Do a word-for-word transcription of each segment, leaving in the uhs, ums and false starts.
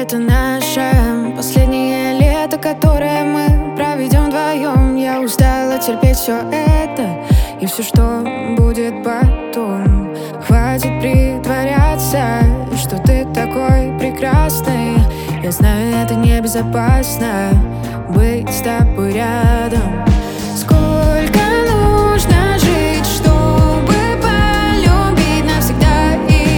это наше последнее лето, которое мы проведем вдвоем. Я устала терпеть все это и все, что будет потом. Хватит притворяться, что ты такой прекрасный. Я знаю, это небезопасно быть с тобой рядом. Сколько нужно жить, чтобы полюбить навсегда и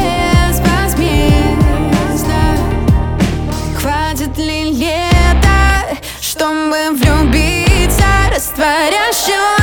безвозмездно? Хватит ли лета, чтобы влюбиться, растворя счет?